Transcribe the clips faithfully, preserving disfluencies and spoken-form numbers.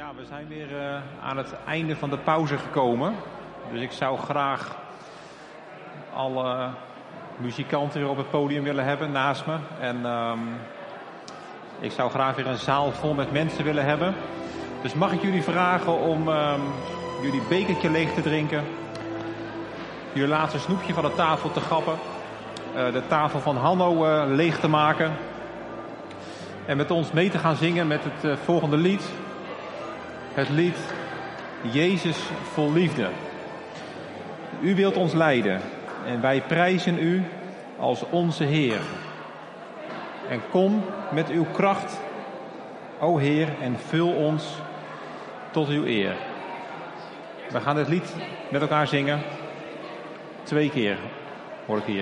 Ja, we zijn weer uh, aan het einde van de pauze gekomen. Dus ik zou graag alle muzikanten weer op het podium willen hebben naast me. En um, ik zou graag weer een zaal vol met mensen willen hebben. Dus mag ik jullie vragen om um, jullie bekertje leeg te drinken. Jullie laatste snoepje van de tafel te grappen. Uh, de tafel van Hanno uh, leeg te maken. En met ons mee te gaan zingen met het uh, volgende lied. Het lied Jezus vol liefde. U wilt ons leiden en wij prijzen u als onze Heer. En kom met uw kracht, o Heer, en vul ons tot uw eer. We gaan dit lied met elkaar zingen. Twee keer, hoor ik hier.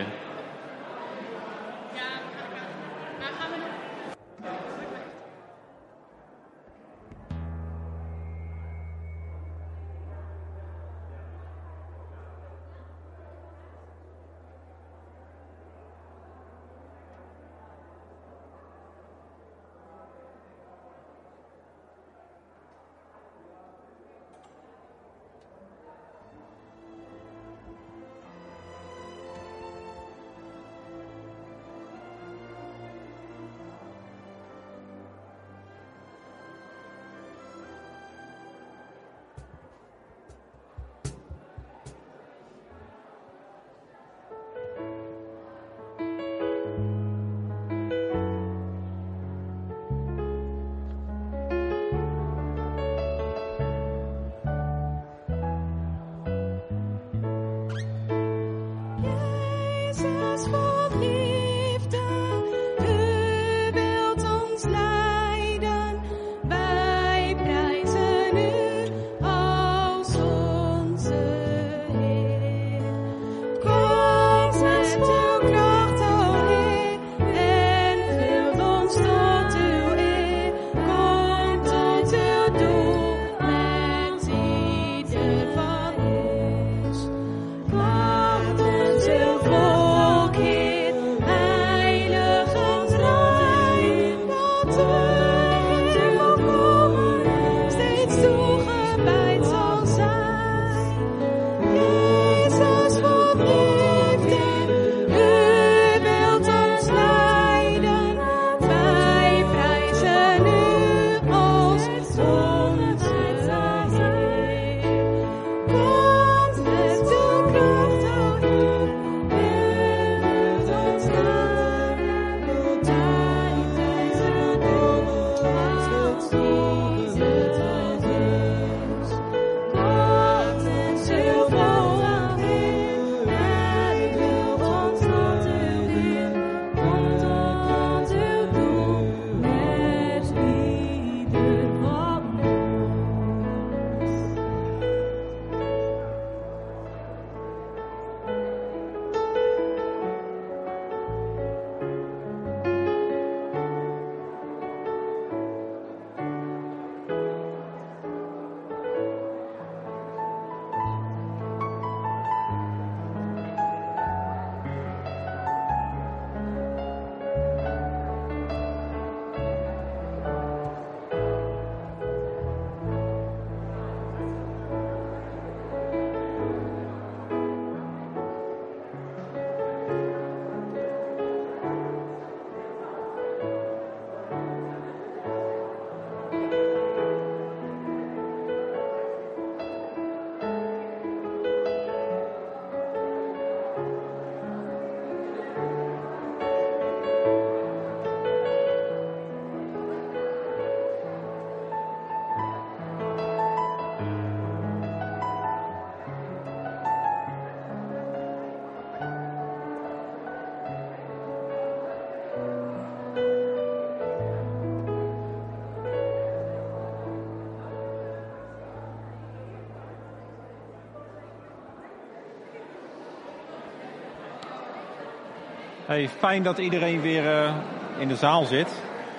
Hey, fijn dat iedereen weer uh, in de zaal zit.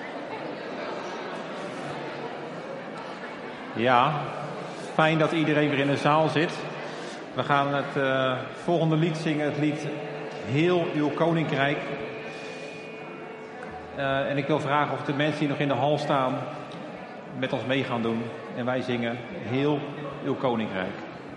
Ja, fijn dat iedereen weer in de zaal zit. We gaan het uh, volgende lied zingen, het lied Heel uw Koninkrijk. Uh, en ik wil vragen of de mensen die nog in de hal staan met ons mee gaan doen. En wij zingen heel uw koninkrijk.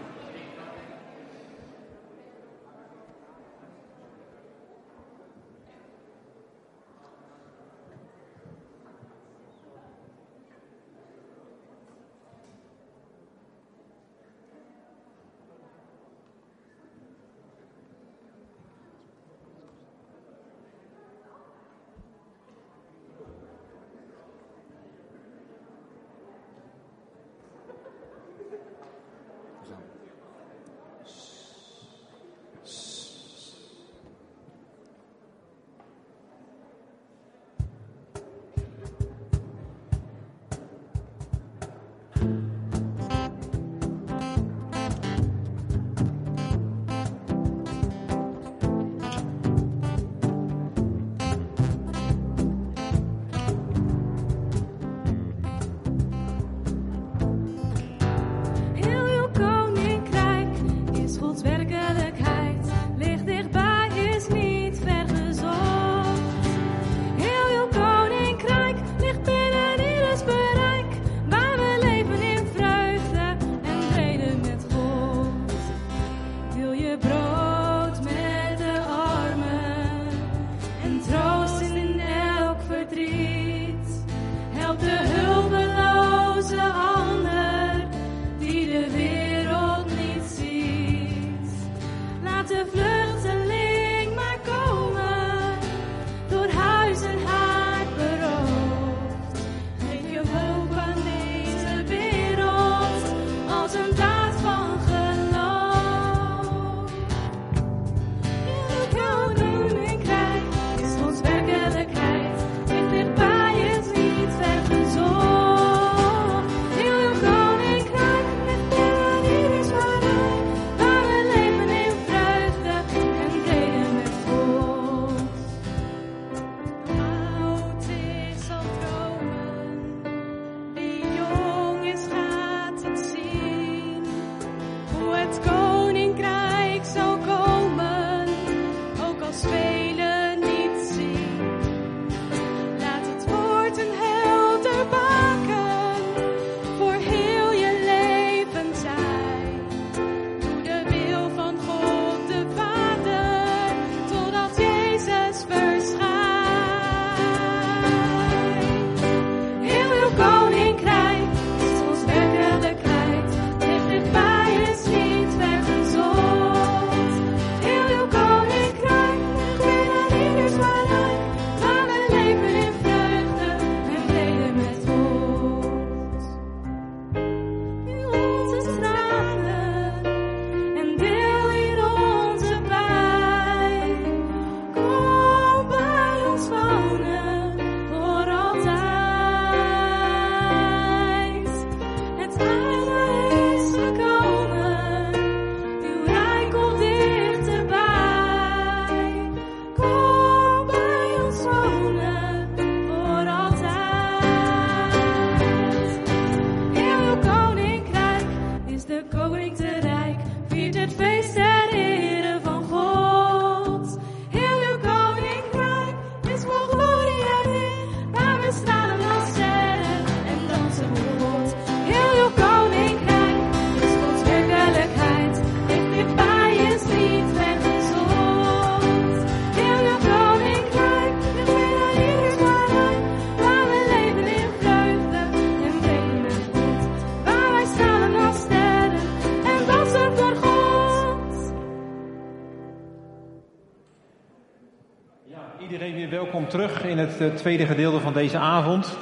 Iedereen weer welkom terug in het uh, tweede gedeelte van deze avond.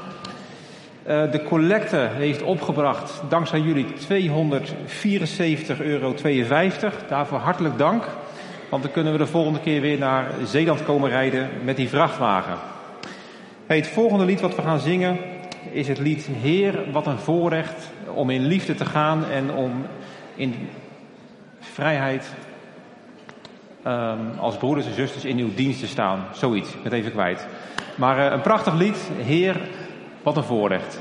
Uh, de collecte heeft opgebracht, dankzij jullie, tweehonderdvierenzeventig euro tweeënvijftig. Daarvoor hartelijk dank, want dan kunnen we de volgende keer weer naar Zeeland komen rijden met die vrachtwagen. Hey, het volgende lied wat we gaan zingen is het lied Heer, wat een voorrecht om in liefde te gaan en om in vrijheid Um, als broeders en zusters in uw dienst te staan. Zoiets, ik ben het even kwijt. Maar uh, een prachtig lied. Heer, wat een voorrecht.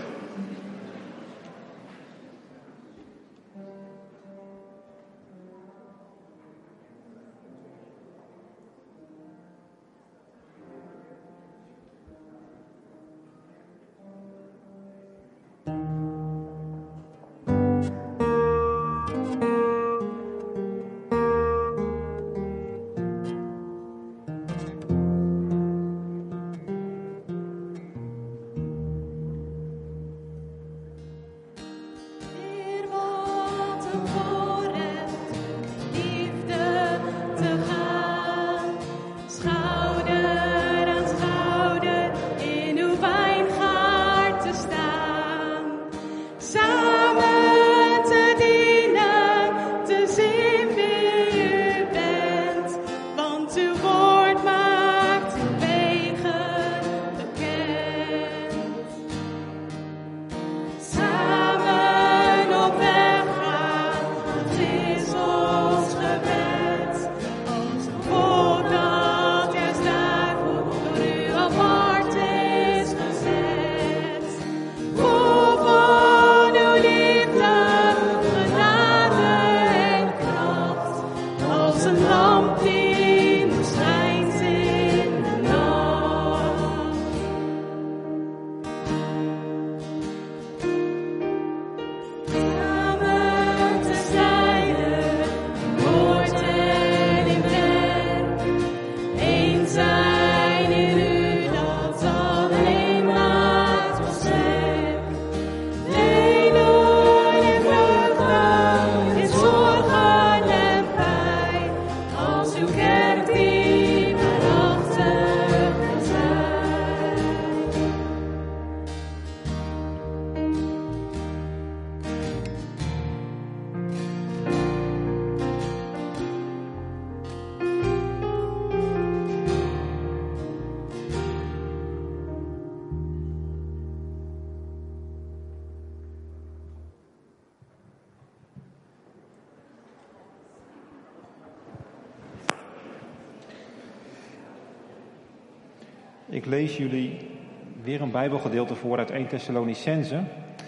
Ik lees jullie weer een Bijbelgedeelte voor uit Eerste Thessalonicenzen.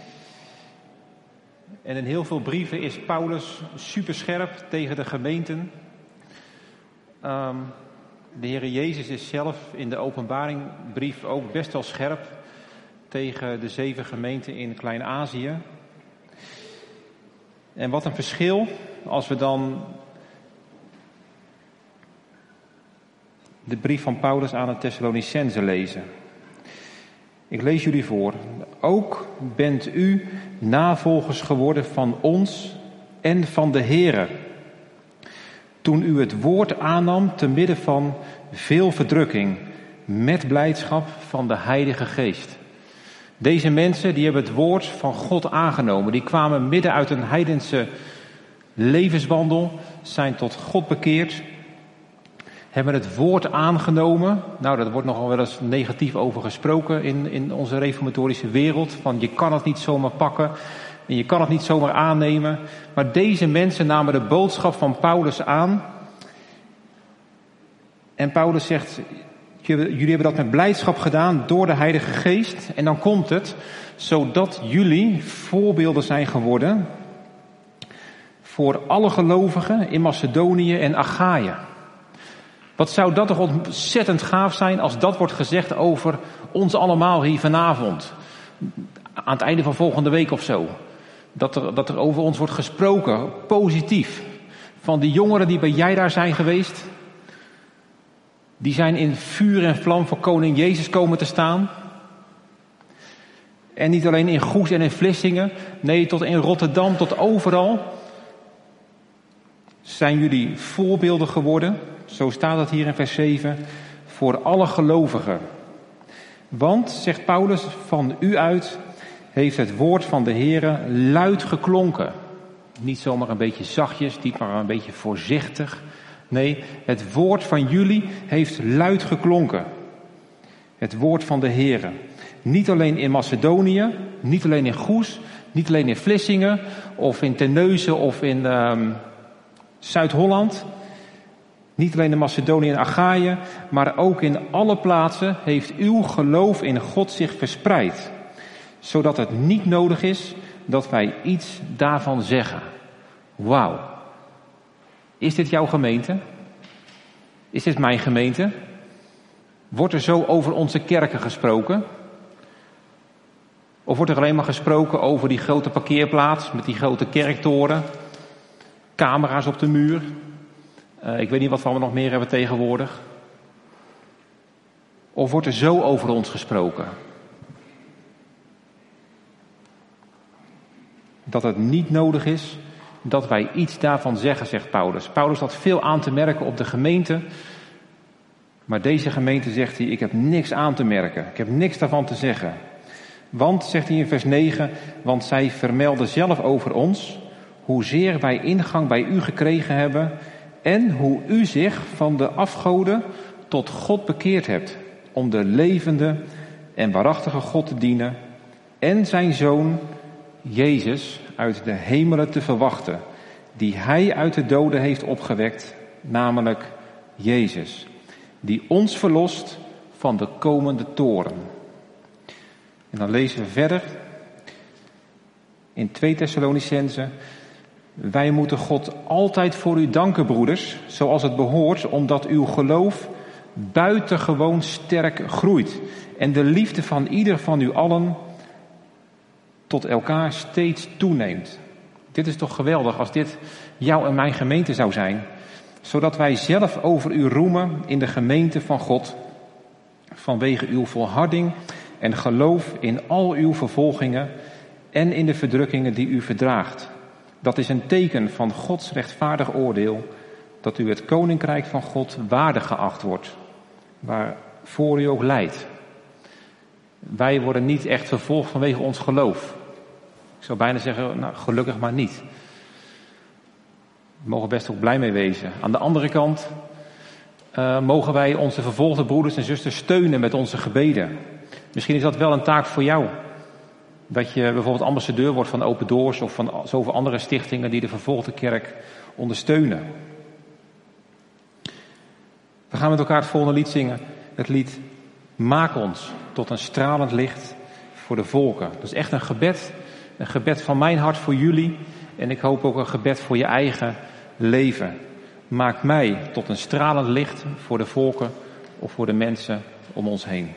En in heel veel brieven is Paulus superscherp tegen de gemeenten. Um, de Heere Jezus is zelf in de openbaringbrief ook best wel scherp tegen de zeven gemeenten in Klein-Azië. En wat een verschil als we dan de brief van Paulus aan de Thessalonicenzen lezen. Ik lees jullie voor. Ook bent u navolgers geworden van ons en van de Heere, toen u het woord aannam te midden van veel verdrukking, met blijdschap van de Heilige Geest. Deze mensen die hebben het woord van God aangenomen. Die kwamen midden uit een heidense levenswandel, zijn tot God bekeerd, hebben het woord aangenomen. Nou, daar wordt nogal wel eens negatief over gesproken in, in onze reformatorische wereld. Van je kan het niet zomaar pakken en je kan het niet zomaar aannemen. Maar deze mensen namen de boodschap van Paulus aan. En Paulus zegt, jullie hebben dat met blijdschap gedaan door de Heilige Geest. En dan komt het, zodat jullie voorbeelden zijn geworden voor alle gelovigen in Macedonië en Achaïe. Wat zou dat toch ontzettend gaaf zijn als dat wordt gezegd over ons allemaal hier vanavond. Aan het einde van volgende week of zo. Dat er, dat er over ons wordt gesproken, positief. Van die jongeren die bij jij daar zijn geweest. Die zijn in vuur en vlam voor koning Jezus komen te staan. En niet alleen in Goes en in Vlissingen. Nee, tot in Rotterdam, tot overal. Zijn jullie voorbeelden geworden. Zo staat het hier in vers zeven. Voor alle gelovigen. Want, zegt Paulus, van u uit heeft het woord van de Heere luid geklonken. Niet zomaar een beetje zachtjes, niet maar een beetje voorzichtig. Nee, het woord van jullie heeft luid geklonken. Het woord van de Heere. Niet alleen in Macedonië, niet alleen in Goes, niet alleen in Vlissingen of in Terneuzen of in um, Zuid-Holland. Niet alleen in Macedonië en Achaïe, maar ook in alle plaatsen heeft uw geloof in God zich verspreid. Zodat het niet nodig is dat wij iets daarvan zeggen. Wauw. Is dit jouw gemeente? Is dit mijn gemeente? Wordt er zo over onze kerken gesproken? Of wordt er alleen maar gesproken over die grote parkeerplaats met die grote kerktoren? Camera's op de muur? Uh, ik weet niet wat we nog meer hebben tegenwoordig. Of wordt er zo over ons gesproken? Dat het niet nodig is dat wij iets daarvan zeggen, zegt Paulus. Paulus had veel aan te merken op de gemeente. Maar deze gemeente zegt hij, ik heb niks aan te merken. Ik heb niks daarvan te zeggen. Want, zegt hij in vers negen, want zij vermelden zelf over ons hoezeer wij ingang bij u gekregen hebben en hoe u zich van de afgoden tot God bekeerd hebt, om de levende en waarachtige God te dienen en zijn Zoon Jezus uit de hemelen te verwachten, die hij uit de doden heeft opgewekt, namelijk Jezus, die ons verlost van de komende toorn. En dan lezen we verder in twee Thessalonicenzen. Wij moeten God altijd voor u danken, broeders, zoals het behoort, omdat uw geloof buitengewoon sterk groeit en de liefde van ieder van u allen tot elkaar steeds toeneemt. Dit is toch geweldig als dit jouw en mijn gemeente zou zijn, zodat wij zelf over u roemen in de gemeente van God, vanwege uw volharding en geloof in al uw vervolgingen en in de verdrukkingen die u verdraagt. Dat is een teken van Gods rechtvaardig oordeel, dat u het koninkrijk van God waardig geacht wordt, waarvoor u ook lijdt. Wij worden niet echt vervolgd vanwege ons geloof. Ik zou bijna zeggen, nou, gelukkig maar niet. We mogen best ook blij mee wezen. Aan de andere kant uh, mogen wij onze vervolgde broeders en zusters steunen met onze gebeden. Misschien is dat wel een taak voor jou. Dat je bijvoorbeeld ambassadeur wordt van Open Doors of van zoveel andere stichtingen die de vervolgde kerk ondersteunen. We gaan met elkaar het volgende lied zingen. Het lied Maak ons tot een stralend licht voor de volken. Dat is echt een gebed. Een gebed van mijn hart voor jullie. En ik hoop ook een gebed voor je eigen leven. Maak mij tot een stralend licht voor de volken of voor de mensen om ons heen.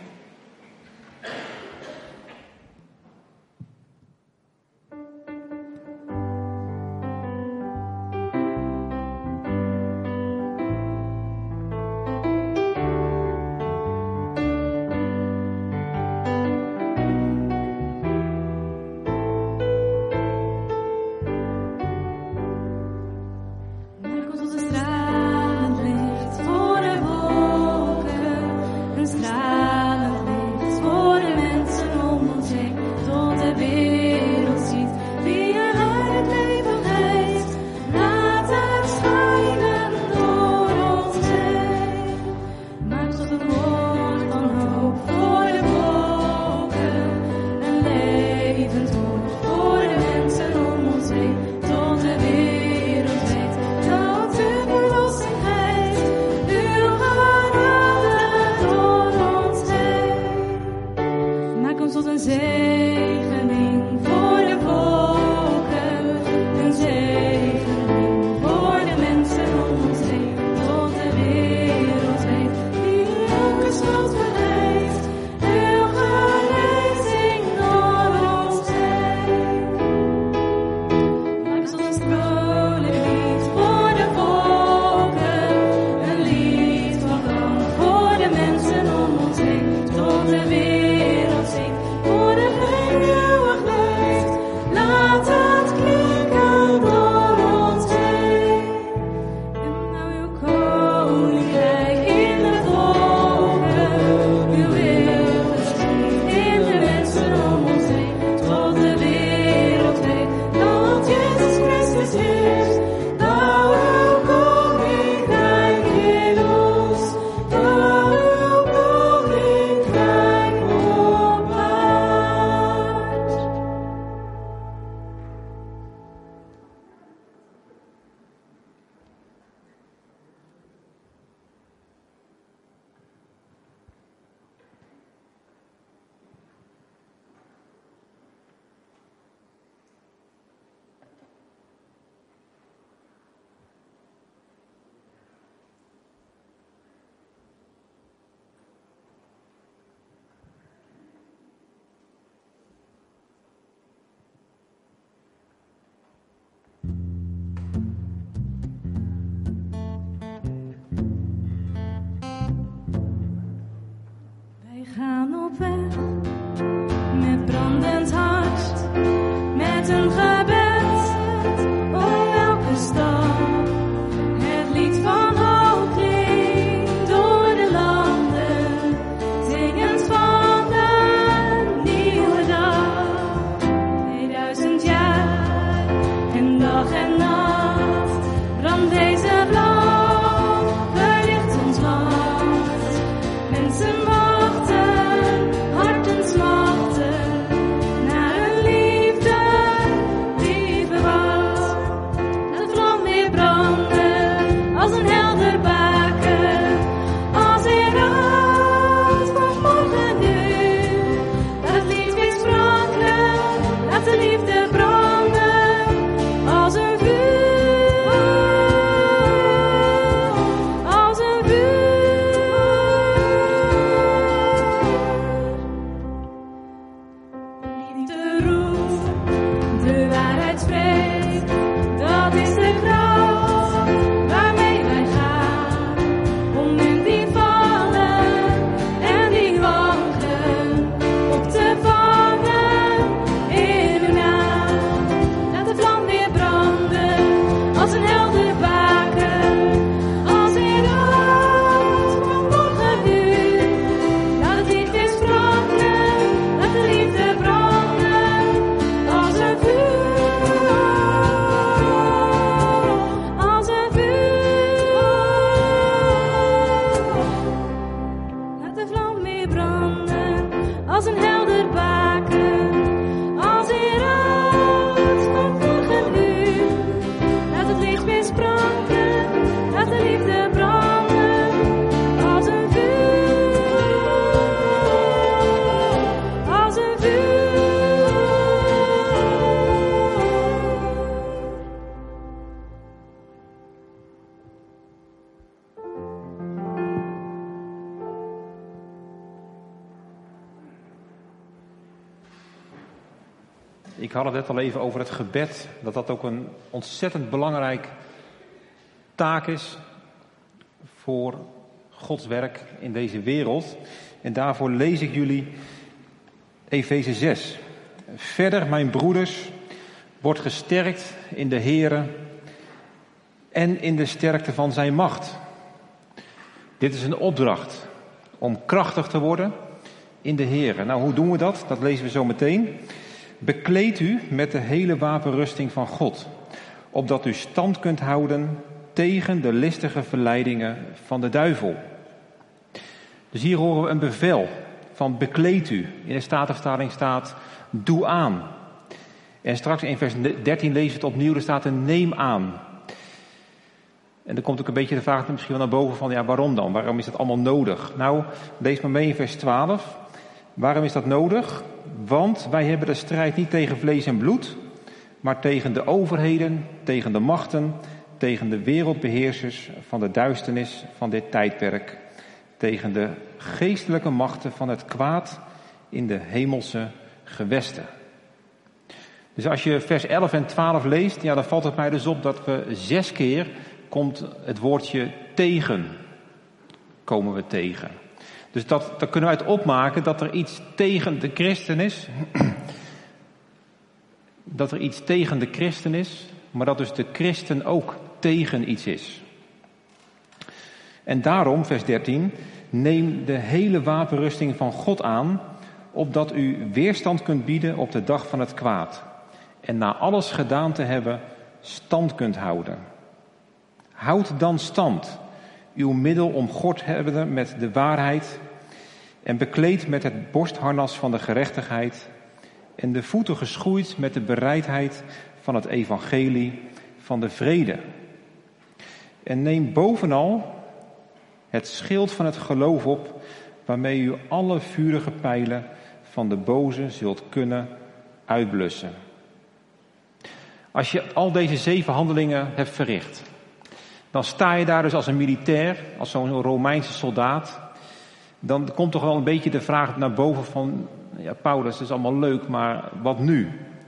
Laat de liefde branden als een vuur. Ik had het net al even over het gebed, dat dat ook een ontzettend belangrijk taak is voor Gods werk in deze wereld. En daarvoor lees ik jullie Efeze zes. Verder, mijn broeders, wordt gesterkt in de Here en in de sterkte van zijn macht. Dit is een opdracht om krachtig te worden in de Here. Nou, hoe doen we dat? Dat lezen we zo meteen. Bekleed u met de hele wapenrusting van God, opdat u stand kunt houden tegen de listige verleidingen van de duivel. Dus hier horen we een bevel van bekleed u. In de Statenvertaling staat doe aan. En straks in vers dertien lezen we het opnieuw, er staat een neem aan. En dan komt ook een beetje de vraag misschien wel naar boven van, ja, waarom dan? Waarom is dat allemaal nodig? Nou, lees maar mee in vers twaalf. Waarom is dat nodig? Want wij hebben de strijd niet tegen vlees en bloed, maar tegen de overheden, tegen de machten, tegen de wereldbeheersers van de duisternis van dit tijdperk, tegen de geestelijke machten van het kwaad in de hemelse gewesten. Dus als je vers elf en twaalf leest, ja, dan valt het mij dus op dat we zes keer komt het woordje tegen, komen we tegen. Dus dat, daar kunnen we uit opmaken dat er iets tegen de christen is. Dat er iets tegen de christen is, maar dat dus de christen ook tegen iets is. En daarom, vers dertien, neem de hele wapenrusting van God aan, opdat u weerstand kunt bieden op de dag van het kwaad. En na alles gedaan te hebben, stand kunt houden. Houd dan stand, uw middel omgord hebbende met de waarheid en bekleed met het borstharnas van de gerechtigheid en de voeten geschoeid met de bereidheid van het evangelie van de vrede. En neem bovenal het schild van het geloof op, waarmee u alle vurige pijlen van de boze zult kunnen uitblussen. Als je al deze zeven handelingen hebt verricht, dan sta je daar dus als een militair, als zo'n Romeinse soldaat. Dan komt toch wel een beetje de vraag naar boven van, ja, Paulus, dat is allemaal leuk, maar wat nu?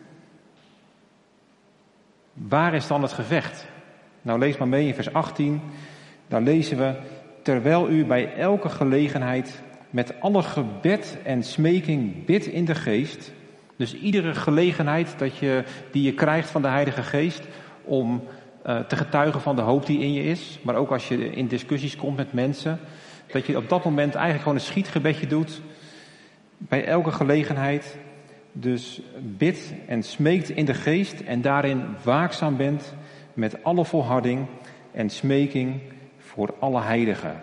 Waar is dan het gevecht? Nou, lees maar mee in vers achttien. Daar lezen we, terwijl u bij elke gelegenheid met alle gebed en smeking bidt in de geest. Dus iedere gelegenheid dat je, die je krijgt van de Heilige Geest om uh, te getuigen van de hoop die in je is. Maar ook als je in discussies komt met mensen. Dat je op dat moment eigenlijk gewoon een schietgebedje doet. Bij elke gelegenheid. Dus bidt en smeekt in de geest en daarin waakzaam bent met alle volharding en smeking voor alle heiligen.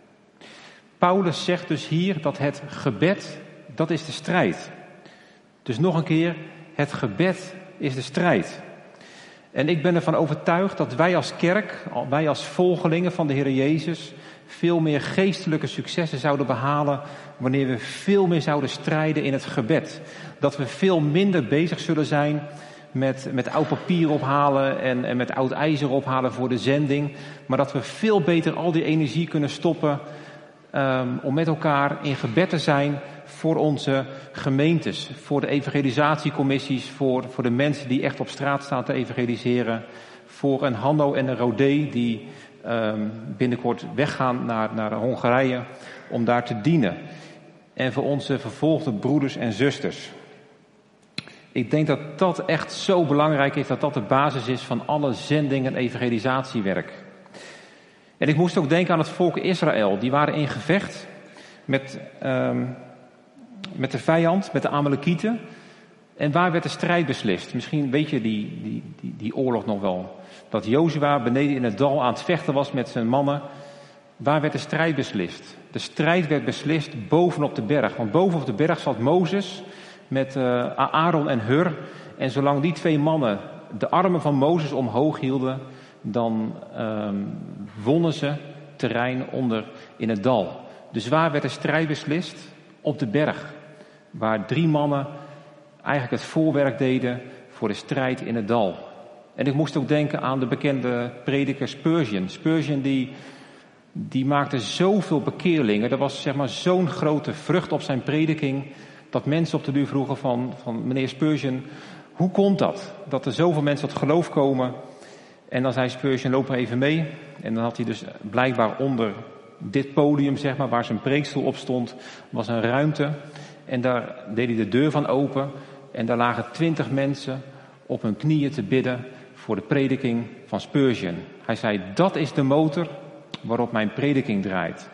Paulus zegt dus hier dat het gebed, dat is de strijd. Dus nog een keer, het gebed is de strijd. En ik ben ervan overtuigd dat wij als kerk, wij als volgelingen van de Heer Jezus, veel meer geestelijke successen zouden behalen wanneer we veel meer zouden strijden in het gebed. Dat we veel minder bezig zullen zijn met, met oud papier ophalen en, en met oud ijzer ophalen voor de zending. Maar dat we veel beter al die energie kunnen stoppen um, om met elkaar in gebed te zijn voor onze gemeentes, voor de evangelisatiecommissies, voor, voor de mensen die echt op straat staan te evangeliseren, voor een Hanno en een Rodé die um, binnenkort weggaan naar, naar Hongarije om daar te dienen. En voor onze vervolgde broeders en zusters. Ik denk dat dat echt zo belangrijk is, dat dat de basis is van alle zending en evangelisatiewerk. En ik moest ook denken aan het volk Israël. Die waren in gevecht met, um, met de vijand, met de Amalekieten. En waar werd de strijd beslist? Misschien weet je die, die, die, die oorlog nog wel. Dat Jozua beneden in het dal aan het vechten was met zijn mannen. Waar werd de strijd beslist? De strijd werd beslist bovenop de berg. Want bovenop de berg zat Mozes met uh, Aaron en Hur. En zolang die twee mannen de armen van Mozes omhoog hielden, dan um, wonnen ze terrein onder in het dal. Dus waar werd de strijd beslist? Op de berg. Waar drie mannen eigenlijk het voorwerk deden voor de strijd in het dal. En ik moest ook denken aan de bekende prediker Spurgeon. Spurgeon die, die maakte zoveel bekeerlingen. Er was zeg maar zo'n grote vrucht op zijn prediking, dat mensen op de duur vroegen van, van meneer Spurgeon, Hoe komt dat? Dat er zoveel mensen tot geloof komen. En dan zei Spurgeon, loop maar even mee. En dan had hij dus blijkbaar onder dit podium, zeg maar, waar zijn preekstoel op stond, was een ruimte. En daar deed hij de deur van open. En daar lagen twintig mensen op hun knieën te bidden voor de prediking van Spurgeon. Hij zei, dat is de motor waarop mijn prediking draait.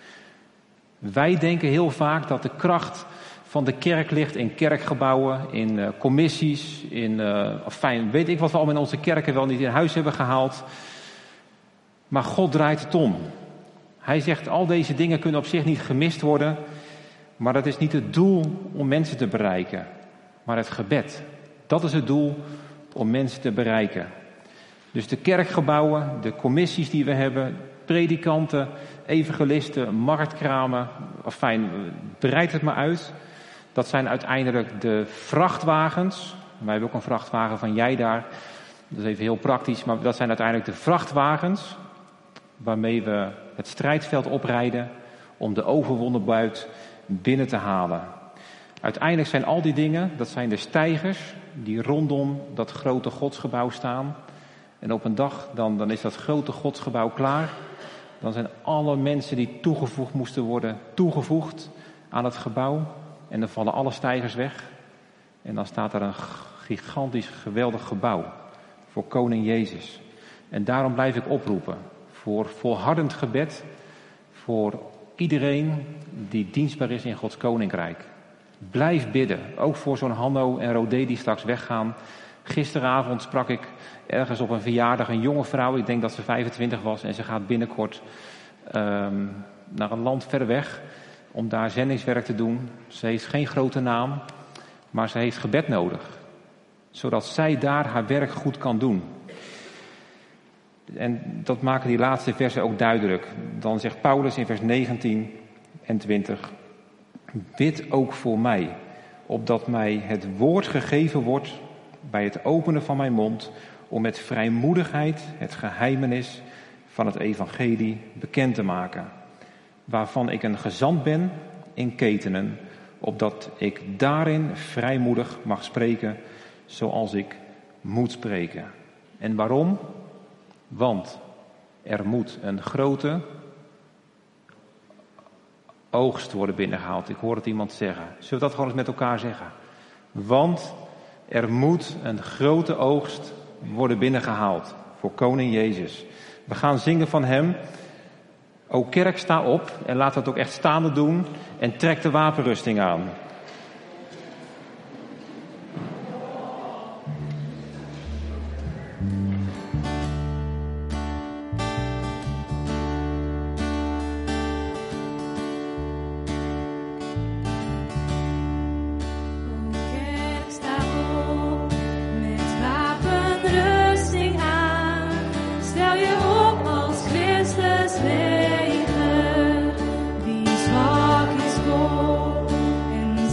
Wij denken heel vaak dat de kracht van de kerk ligt in kerkgebouwen, in uh, commissies, in, uh, fijn, weet ik wat we allemaal in onze kerken wel niet in huis hebben gehaald. Maar God draait het om. Hij zegt, al deze dingen kunnen op zich niet gemist worden, maar dat is niet het doel om mensen te bereiken, maar het gebed. Dat is het doel om mensen te bereiken. Dus de kerkgebouwen, de commissies die we hebben, predikanten, evangelisten, marktkramen, fijn, breid het maar uit. Dat zijn uiteindelijk de vrachtwagens. Wij hebben ook een vrachtwagen van jij daar. Dat is even heel praktisch, maar dat zijn uiteindelijk de vrachtwagens waarmee we het strijdveld oprijden om de overwonnen buit binnen te halen. Uiteindelijk zijn al die dingen, dat zijn de steigers die rondom dat grote godsgebouw staan. En op een dag, dan, dan is dat grote godsgebouw klaar. Dan zijn alle mensen die toegevoegd moesten worden, toegevoegd aan het gebouw. En dan vallen alle steigers weg. En dan staat er een gigantisch geweldig gebouw voor koning Jezus. En daarom blijf ik oproepen voor volhardend gebed. Voor iedereen die dienstbaar is in Gods koninkrijk. Blijf bidden, ook voor zo'n Hanno en Rodé die straks weggaan. Gisteravond sprak ik ergens op een verjaardag een jonge vrouw, ik denk dat ze vijfentwintig was, en ze gaat binnenkort um, naar een land ver weg om daar zendingswerk te doen. Ze heeft geen grote naam, maar ze heeft gebed nodig, zodat zij daar haar werk goed kan doen. En dat maken die laatste versen ook duidelijk. Dan zegt Paulus in vers negentien en twintig... Bid ook voor mij, opdat mij het woord gegeven wordt bij het openen van mijn mond, om met vrijmoedigheid het geheimenis van het evangelie bekend te maken, waarvan ik een gezant ben in ketenen, opdat ik daarin vrijmoedig mag spreken zoals ik moet spreken. En waarom? Want er moet een grote oogst worden binnengehaald. Ik hoor het iemand zeggen. Zullen we dat gewoon eens met elkaar zeggen? Want er moet een grote oogst worden binnengehaald voor koning Jezus. We gaan zingen van hem. O kerk, sta op en laat dat ook echt staande doen en trek de wapenrusting aan. Leger, die zwak is, kom en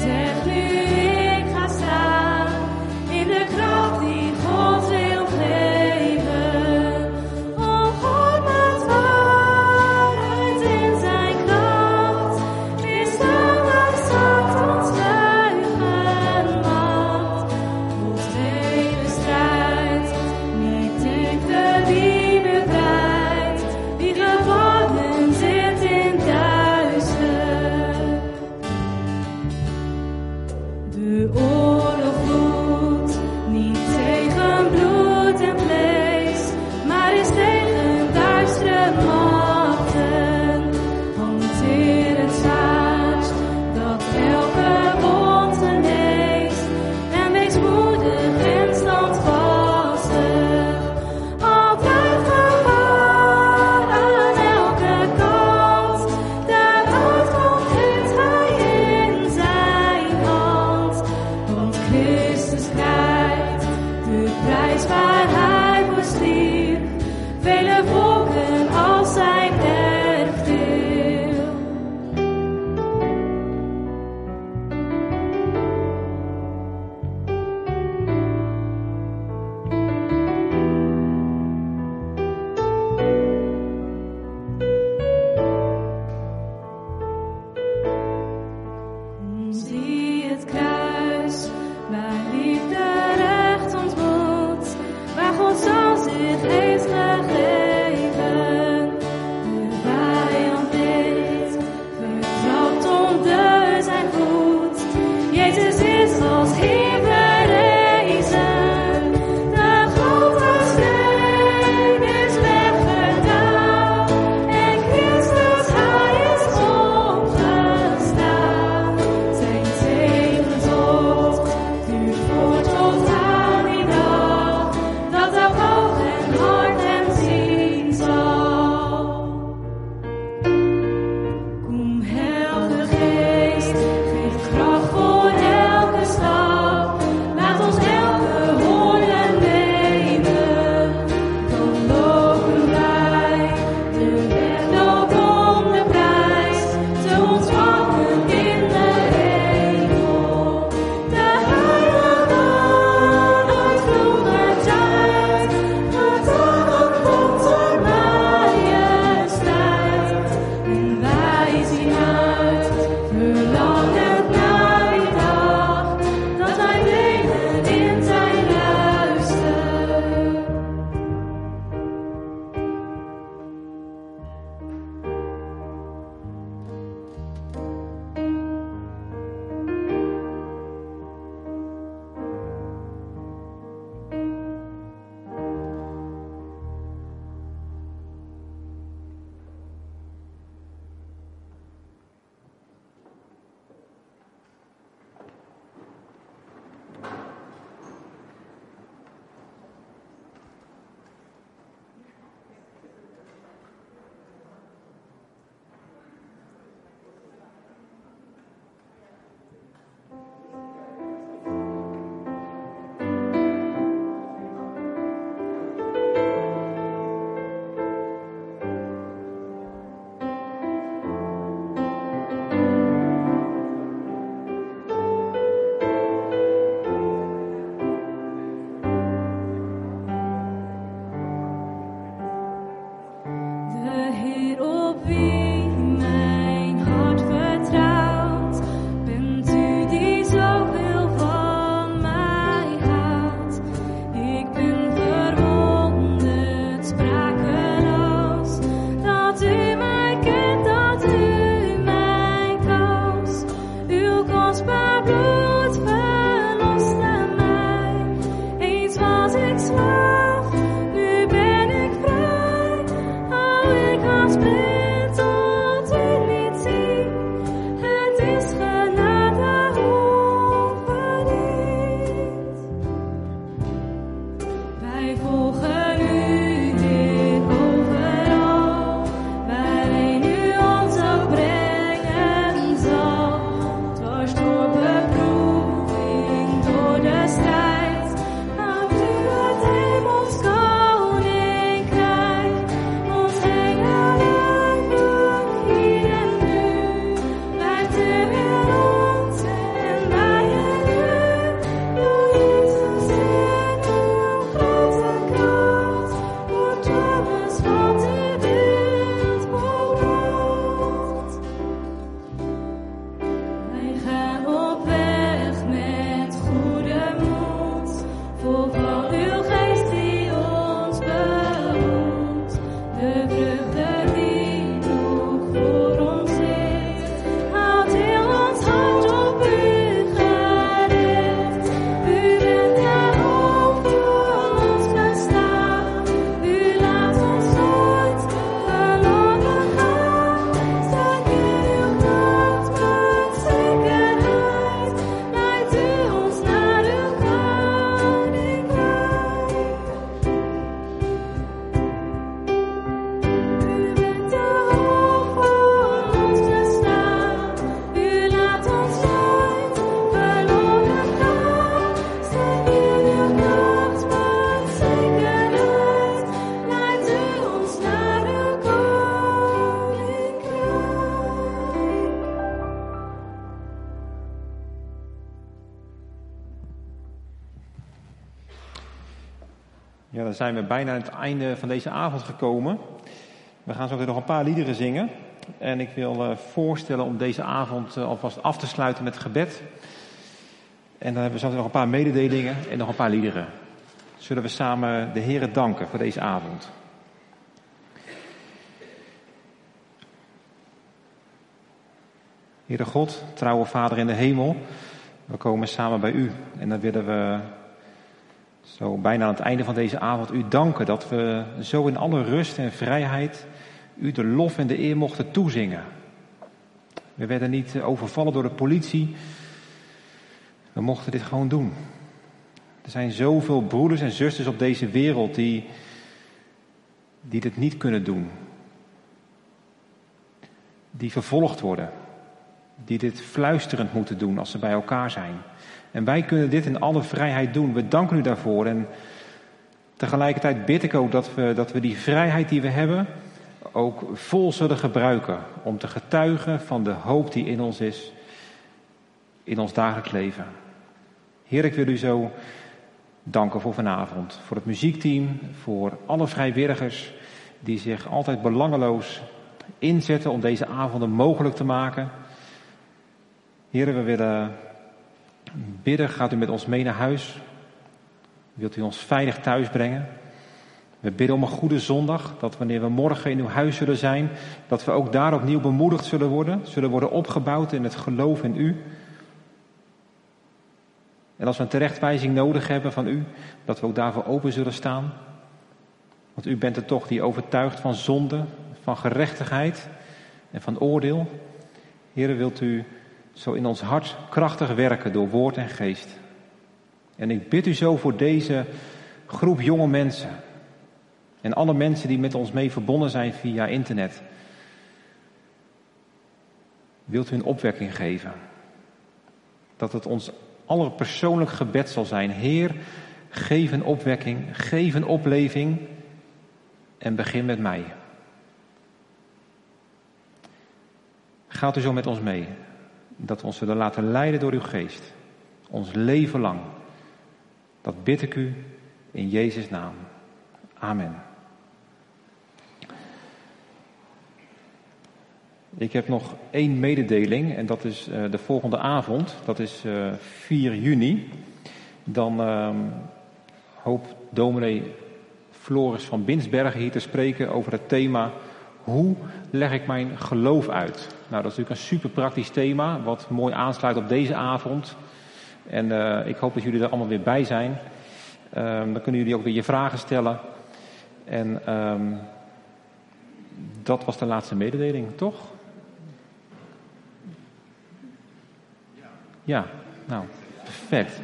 Ja, dan zijn we bijna aan het einde van deze avond gekomen. We gaan zo weer nog een paar liederen zingen. En ik wil uh, voorstellen om deze avond uh, alvast af te sluiten met gebed. En dan hebben we zo nog een paar mededelingen en nog een paar liederen. Zullen we samen de Heere danken voor deze avond. Heere God, trouwe Vader in de hemel, we komen samen bij U. En dan willen we zo bijna aan het einde van deze avond U danken dat we zo in alle rust en vrijheid U de lof en de eer mochten toezingen. We werden niet overvallen door de politie. We mochten dit gewoon doen. Er zijn zoveel broeders en zusters op deze wereld die, die dit niet kunnen doen. Die vervolgd worden. Die dit fluisterend moeten doen als ze bij elkaar zijn. En wij kunnen dit in alle vrijheid doen. We danken U daarvoor. En tegelijkertijd bid ik ook dat we, dat we die vrijheid die we hebben ook vol zullen gebruiken. Om te getuigen van de hoop die in ons is. In ons dagelijks leven. Heer, ik wil U zo danken voor vanavond. Voor het muziekteam. Voor alle vrijwilligers die zich altijd belangeloos inzetten om deze avonden mogelijk te maken. Heer, we willen bidden, gaat U met ons mee naar huis. Wilt U ons veilig thuis brengen. We bidden om een goede zondag, dat wanneer we morgen in uw huis zullen zijn, dat we ook daar opnieuw bemoedigd zullen worden, zullen worden opgebouwd in het geloof in U. En als we een terechtwijzing nodig hebben van U, dat we ook daarvoor open zullen staan. Want U bent er toch die overtuigt van zonde, van gerechtigheid en van oordeel. Heere, wilt U zo in ons hart krachtig werken door woord en geest. En ik bid U zo voor deze groep jonge mensen. En alle mensen die met ons mee verbonden zijn via internet. Wilt U een opwekking geven. Dat het ons allerpersoonlijk gebed zal zijn. Heer, geef een opwekking, geef een opleving en begin met mij. Gaat U zo met ons mee. Dat we ons zullen laten leiden door uw geest. Ons leven lang. Dat bid ik U in Jezus' naam. Amen. Ik heb nog één mededeling en dat is uh, de volgende avond. Dat is uh, vier juni. Dan uh, hoopt dominee Floris van Binsbergen hier te spreken over het thema: hoe leg ik mijn geloof uit? Nou, dat is natuurlijk een super praktisch thema, wat mooi aansluit op deze avond. En uh, ik hoop dat jullie er allemaal weer bij zijn. Uh, dan kunnen jullie ook weer je vragen stellen. En uh, dat was de laatste mededeling, toch? Ja, nou, perfect.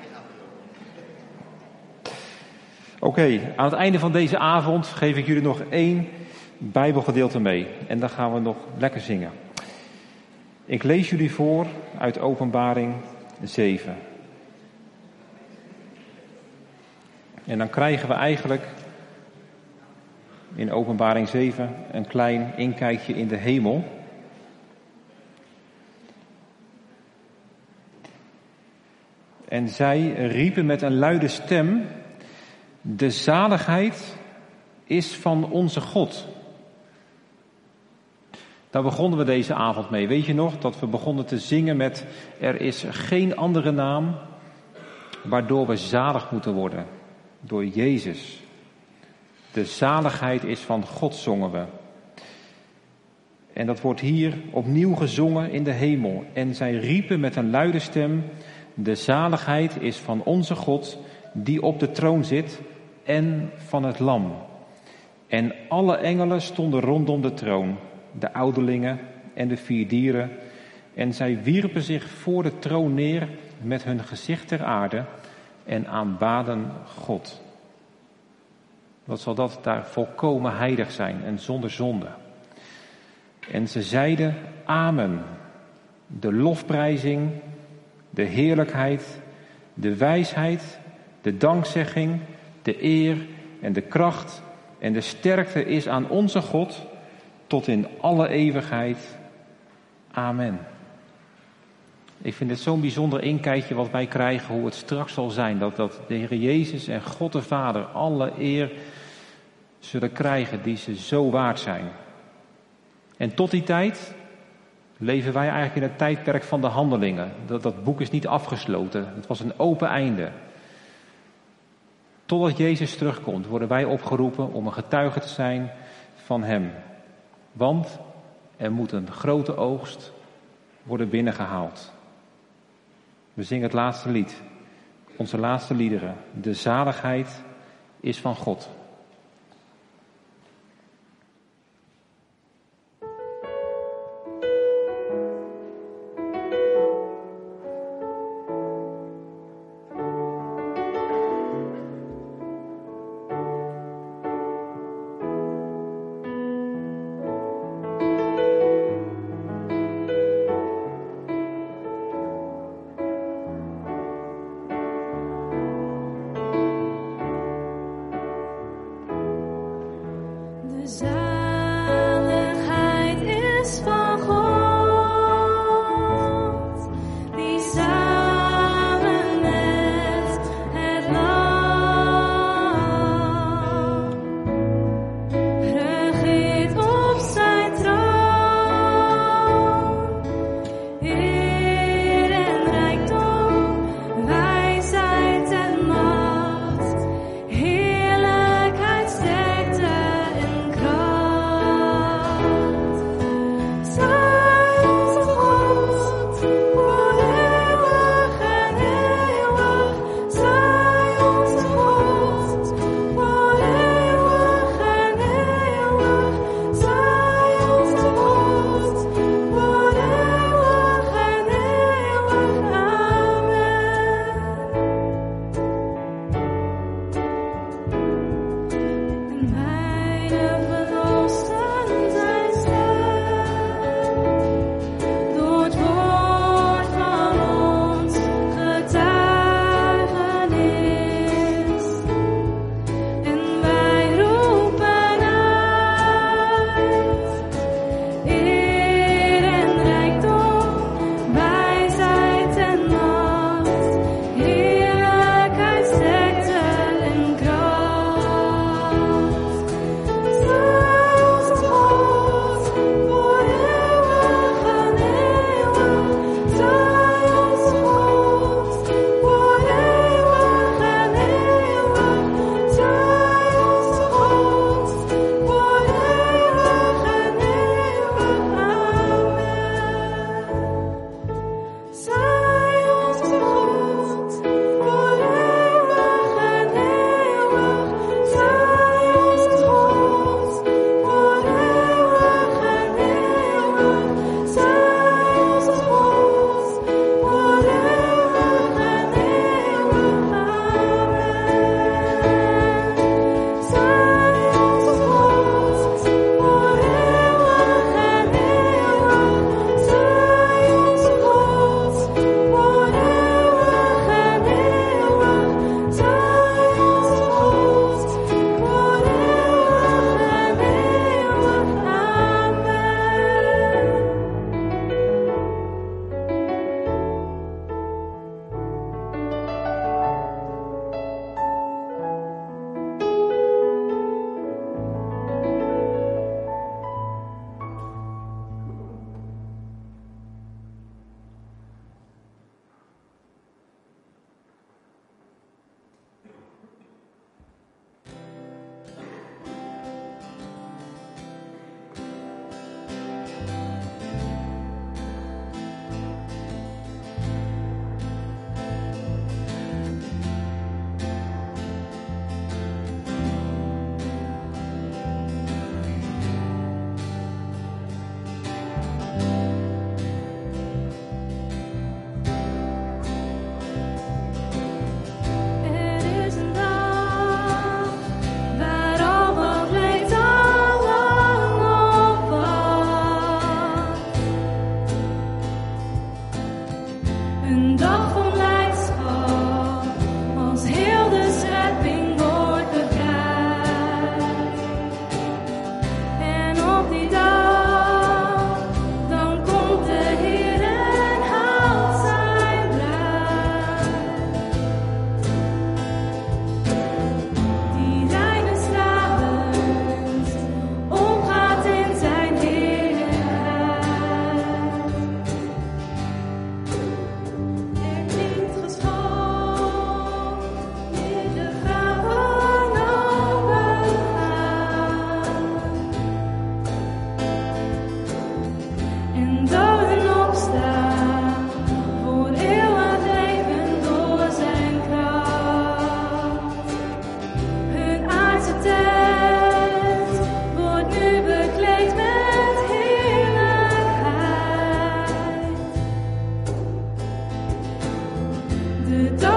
Oké, okay, aan het einde van deze avond geef ik jullie nog één Bijbelgedeelte mee. En dan gaan we nog lekker zingen. Ik lees jullie voor uit Openbaring zeven. En dan krijgen we eigenlijk in Openbaring zeven een klein inkijkje in de hemel. En zij riepen met een luide stem: de zaligheid is van onze God. Daar begonnen we deze avond mee. Weet je nog dat we begonnen te zingen met: er is geen andere naam waardoor we zalig moeten worden. Door Jezus. De zaligheid is van God, zongen we. En dat wordt hier opnieuw gezongen in de hemel. En zij riepen met een luide stem: de zaligheid is van onze God die op de troon zit en van het lam. En alle engelen stonden rondom de troon, de ouderlingen en de vier dieren. En zij wierpen zich voor de troon neer met hun gezicht ter aarde en aanbaden God. Wat zal dat daar volkomen heilig zijn en zonder zonde. En ze zeiden: Amen. De lofprijzing, de heerlijkheid, de wijsheid, de dankzegging, de eer en de kracht en de sterkte is aan onze God tot in alle eeuwigheid. Amen. Ik vind het zo'n bijzonder inkijkje wat wij krijgen, hoe het straks zal zijn. Dat, dat de Heer Jezus en God de Vader alle eer zullen krijgen die ze zo waard zijn. En tot die tijd leven wij eigenlijk in het tijdperk van de handelingen. Dat, dat boek is niet afgesloten. Het was een open einde. Totdat Jezus terugkomt, worden wij opgeroepen om een getuige te zijn van Hem. Want er moet een grote oogst worden binnengehaald. We zingen het laatste lied. Onze laatste liederen. De zaligheid is van God. Die dag, dan komt de Heer en haalt the dark.